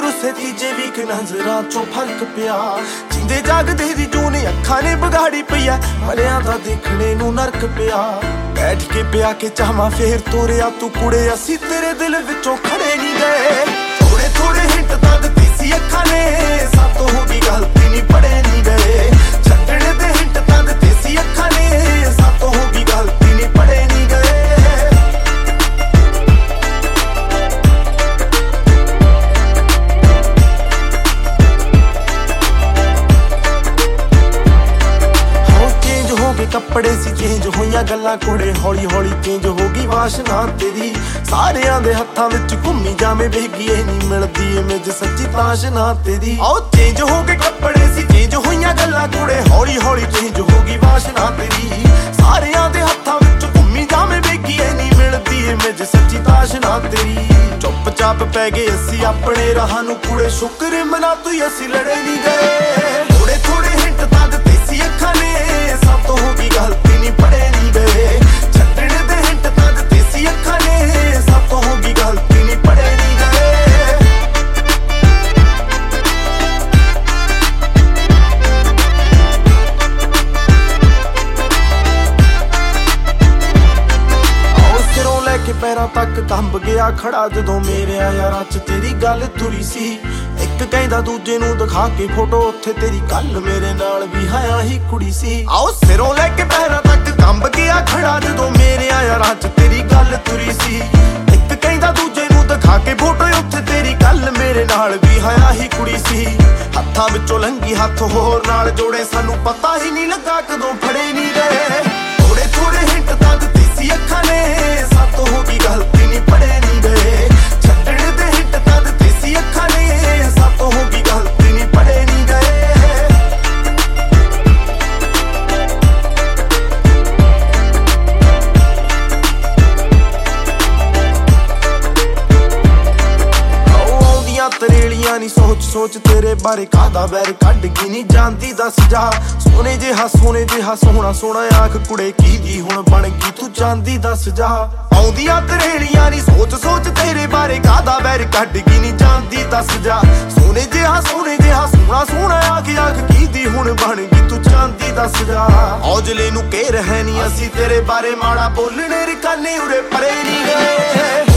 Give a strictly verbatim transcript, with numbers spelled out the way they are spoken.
ਰੁੱਸੇ ਤੀਜੇ ਵੀ ਕਿ ਨਜ਼ਰਾਂ ਚੋਂ ਫਰਕ ਪਿਆ। ਜਿੰਦੇ ਜਾਗਦੇ ਦੀ ਜੂਨ ਅੱਖਾਂ ਨੇ ਵਿਗਾੜੀ ਪਈ ਐ, ਮਰਿਆਂ ਦਾ ਦੇਖਣੇ ਨੂੰ ਨਰਕ ਪਿਆ। ਬੈਠ ਕੇ ਪਿਆ ਕੇ ਚਾਹਵਾਂ ਫੇਰ ਤੋਰਿਆ ਤੂੰ ਕੁੜੇ, ਅਸੀਂ ਤੇਰੇ ਦਿਲ ਵਿੱਚੋਂ ਖੜੇ ਨਹੀਂ ਗਏ। ਥੋੜੇ ਥੋੜੇ ਹਿੰਟ ਤਾਂ ਦਿੱਤੀ ਸੀ ਅੱਖਾਂ ਨੇ, ਸਾਤੋਂ ਹੋ ਗਈ ਗਲਤੀ ਨਹੀਂ ਪੜੇ ਨਹੀਂ ਗਏ। ਛੱਡਣ ਦੇ ਹਿੰਟ ਤਾਂ ਦਿੱਤੇ ਸੀ ਅੱਖਾਂ ਨੇ, ਸਾਤੋਂ ਹੋ ਗਈ ਗਲਤੀ ਨਹੀਂ ਪੜੇ ਨਹੀਂ ਗਏ। ਕੱਪੜੇ ਸੀ ਚੇਂਜ ਹੋਈਆਂ ਗੱਲਾਂ ਕੁੜੇ, ਹੌਲੀ ਹੌਲੀ ਚੇਂਜ ਹੋ ਗਈ ਵਾਸ਼ਨਾ ਤੇਰੀ। ਸਾਰਿਆਂ ਦੇ ਹੱਥਾਂ ਵਿੱਚ ਘੁੰਮੀ ਜਾਵੇਂ ਵੇਗੀਏ ਨਹੀਂ ਮਿਲਦੀ ਇਮੇਜ ਸੱਚੀ ਤਾਸ਼ਨਾ ਤੇਰੀ। ਆਓ ਚੇਂਜ ਹੋ ਗਏ ਕੱਪੜੇ ਸੀ ਚੇਂਜ ਹੋਈਆਂ ਗੱਲਾਂ ਕੁੜੇ, ਹੌਲੀ ਹੌਲੀ ਚੇਂਜ ਹੋ ਗਈ ਵਾਸ਼ਨਾ ਤੇਰੀ। ਸਾਰਿਆਂ ਦੇ ਹੱਥਾਂ ਵਿੱਚ ਘੁੰਮੀ ਜਾਵੇਂ ਵੇਗੀਏ ਨਹੀਂ ਮਿਲਦੀ ਇਮੇਜ ਸੱਚੀ ਤਾਸ਼ਨਾ ਤੇਰੀ। ਚੁੱਪ ਚਾਪ ਪੈ ਗਏ ਅਸੀਂ ਆਪਣੇ ਰਾਹਾਂ ਨੂੰ ਕੁੜੇ, ਸ਼ੁਕਰ ਮਨਾ ਤੂੰ ਅਸੀਂ ਲੜੇ ਨਹੀਂ ਗਏ। ਥੋੜੇ ਥੋੜੇ ਹਿੰਟ ਤਾਂ ਦਿੱਤੇ ਸੀ ਅੱਖਾਂ ਨੇ, ਸਭ ਤੋਂ ਹੋ ਗਈ ਗਲਤੀ ਨਹੀਂ ਪੜੇ ਨਹੀਂ ਗਏ। ਛੱਡਣ ਦੇ ਹਿੰਟ ਤਾਂ ਦਿੱਤੇ ਸੀ ਅੱਖਾਂ ਨੇ, ਸਭ ਤੋਂ ਹੋ ਗਈ ਗਲਤੀ ਨਹੀਂ ਪੜੇ ਨਹੀਂ ਗਏ। ਆਓ ਸਿਰੋਂ ਲੈ ਕੇ ਪੈਰਾਂ ਤੱਕ ਕੰਬ ਗਿਆ ਖੜਾ, ਜਦੋਂ ਮੇਰੇ ਯਾਰਾਂ ਚ ਤੇਰੀ ਗੱਲ ਤੁਰੀ ਸੀ। ਇੱਕ ਕਹਿੰਦਾ ਦੂਜੇ ਨੂੰ ਦਿਖਾ ਕੇ ਫੋਟੋ, ਉੱਥੇ ਤੇਰੀ ਗੱਲ ਮੇਰੇ ਨਾਲ ਵੀ ਹਾਇਆ ਹੀ ਕੁੜੀ ਸੀ। ਆਓ ਸਿਰੋਂ ਲੈ ਕੇ ਪੈਰਾਂ ਤੱਕ ਕੰਬ ਗਿਆ ਖੜਾ, ਜਦੋਂ ਮੇਰੇ ਯਾਰਾਂ ਚ ਤੇਰੀ ਗੱਲ ਤੁਰੀ ਸੀ। ਇੱਕ ਕਹਿੰਦਾ ਦੂਜੇ ਨੂੰ ਦਿਖਾ ਕੇ ਫੋਟੋ, ਉੱਥੇ ਤੇਰੀ ਗੱਲ ਮੇਰੇ ਨਾਲ ਵੀ ਹਾਇਆ ਹੀ ਕੁੜੀ ਸੀ। ਹੱਥਾਂ ਵਿੱਚੋਂ ਲੰਘੀ ਹੱਥ ਹੋਰ ਨਾਲ ਜੋੜੇ, ਸਾਨੂੰ ਪਤਾ ਹੀ ਨਹੀਂ ਲੱਗਾ ਕਦੋਂ ਫੜੇ ਨਹੀਂ ਗਏ। ਥੋੜੇ ਥੋੜੇ ਹਿੰਟ ਤਾਂ ਦਿੱਤੇ ਸੀ ਅੱਖਾਂ ਨੇ, ਸਾਤੋਂ ਹੋ ਗਈ ਗਲਤੀ ਨਹੀਂ ਪੜੇ ਨਹੀਂ ਗਏ। ਛੱਡਣ ਦੇ ਹਿੰਟ ਤਾਂ ਦਿੱਤੇ ਸੀ ਅੱਖਾਂ ਨੇ, ਸਾਤੋਂ ਹੋ ਗਈ ਗਲਤੀ ਨਹੀਂ ਪੜੇ ਨਹੀਂ ਗਏ। ਤਰੇਲੀਆਂ ਨੀ ਸੋਚ ਸੋਚ ਤੇਰੇ ਬਾਰੇ ਕਾਦਾ ਵੈਰ ਕੱਢ ਗਈ ਨਹੀਂ ਜਾਂਦੀ ਦੱਸ ਜਾ। ਸੋਨੇ ਜਿਹਾ ਸੋਨੇ ਜਿਹਾ ਸੋਹਣਾ ਸੋਹਣਾ ਆਖ ਕੁੜੇ ਕੀ ਦੀ ਹੁਣ ਬਣ ਗਈ ਤੂੰ ਜਾਂਦੀ ਦੱਸ ਜਾ। ਆਉਂਦੀਆਂ ਤਰੇਲੀਆਂ ਨੀ ਸੋਚ ਸੋਚ ਤੇਰੇ ਬਾਰੇ ਕਾਦਾ ਵੈਰ ਕੱਢ ਗਈ ਨਹੀਂ ਜਾਂਦੀ ਦੱਸ ਜਾ। ਸੋਨੇ ਜਿਹਾ ਸੋਨੇ ਜਿਹਾ ਸੋਹਣਾ ਸੋਹਣਾ ਆਖ ਆਖ ਕੀ ਦੀ ਹੁਣ ਬਣ ਗਈ ਤੂੰ ਜਾਂਦੀ ਦੱਸ ਜਾ। ਔਜਲੇ ਨੂੰ ਕਹਿ ਰਹੇ ਨੀ ਅਸੀਂ ਤੇਰੇ ਬਾਰੇ ਮਾੜਾ, ਬੋਲਣੇ ਰਿਕਾਨੇ ਉਰੇ ਪਰੇ ਨਹੀਂ ਗਏ।